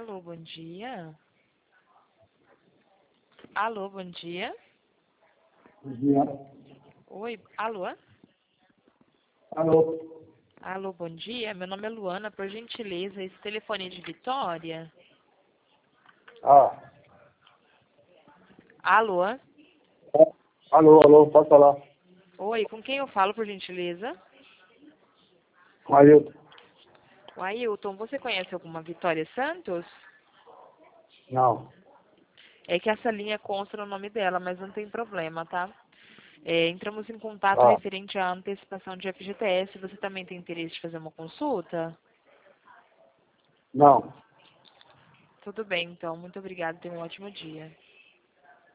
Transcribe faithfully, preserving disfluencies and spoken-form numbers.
Alô, bom dia. Alô, bom dia. Bom dia. Oi, alô? Alô? Alô, bom dia. Meu nome é Luana, por gentileza, esse telefone é de Vitória? Ah, Alô? é. Alô, alô, pode falar. Oi, com quem eu falo, por gentileza? Com Ailton? O Ailton, você conhece alguma Vitória Santos? Não. É que essa linha consta no nome dela, mas não tem problema, tá? É, entramos em contato Ah, referente à antecipação de F G T S. Você também tem interesse de fazer uma consulta? não. Tudo bem, então. Muito obrigada. Tenha um ótimo dia.